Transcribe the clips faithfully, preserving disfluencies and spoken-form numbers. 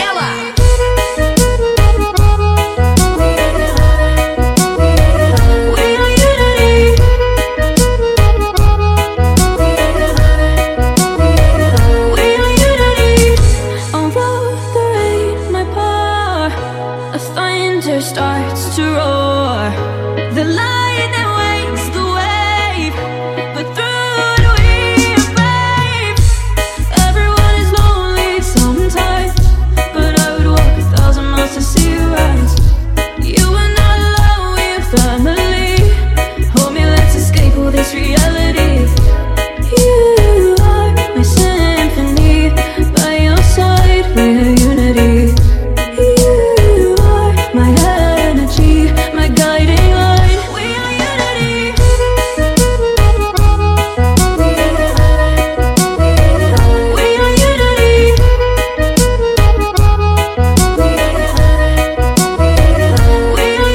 ela. Starts to roar, the light that wakes the wave, but through the wind, babe, everyone is lonely sometimes, but I would walk a thousand miles to see you rise. You are not alone with your family. Hold me, let's escape all this reality. You are my symphony, by your side we're unity. You are my energy, my guiding light. We are unity. We are unity. We are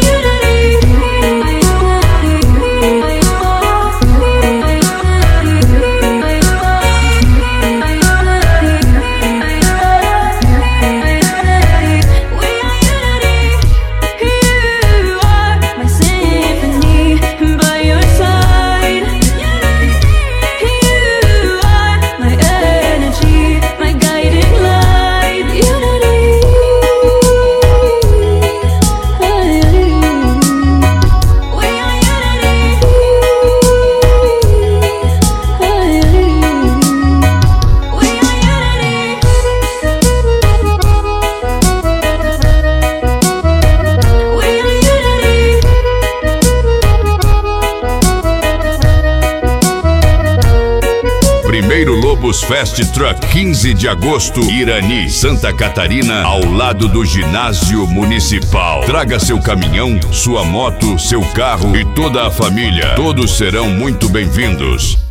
Primeiro Lobos Fast Truck, quinze de agosto, Irani, Santa Catarina, ao lado do ginásio municipal. Traga seu caminhão, sua moto, seu carro e toda a família. Todos serão muito bem-vindos.